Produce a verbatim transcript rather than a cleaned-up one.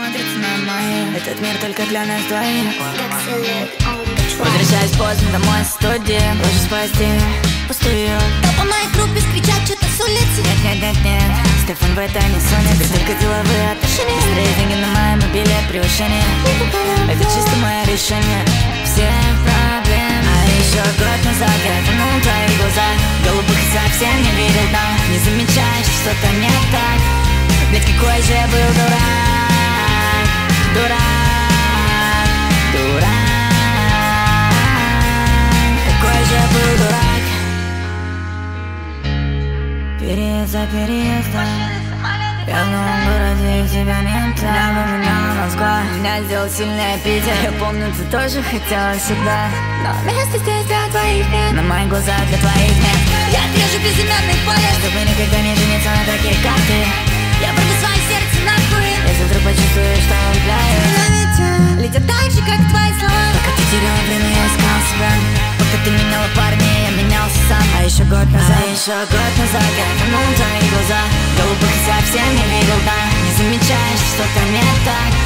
смотрится на мои. Этот мир только для нас двоих. Возвращаюсь поздно домой с студии. Ложусь в постель, пустую. Толпа моих группе кричат что-то с улицы. Нет, нет, нет, нет, Стефан в это не сунет. Теперь только деловые отношения. Быстрее деньги на моем мобиле, превышение. Это чисто мое решение всех проблем. А еще год назад я тонул в твоих глазах. Голубых совсем не видел дна. Не замечаешь, что-то не так. Ведь какой же я был дурак. Дурак, дурак. Какой же я был дурак. Переезд за переездом. Я в новом городе, и тебя нет. Небо меняло Москва. Меня сделал сильнее Питер. Я помню, ты тоже хотела сюда. Но место здесь для твоих нет. На моих глазах для твоих нет. Я отрежу безымянный поезд, чтобы никогда не жениться на таких, как ты. Я порву свое сердце нахуй. Если вдруг почувствуешь, что влюбляюсь. Летят так же, как твои слова. Пока ты терял время, я искал себя. Пока ты меняла парня, я менялся сам. А еще год назад, а еще год назад я тонул в твоих глазах. Голубых совсем не видел, да. Не замечаешь, что-то не так.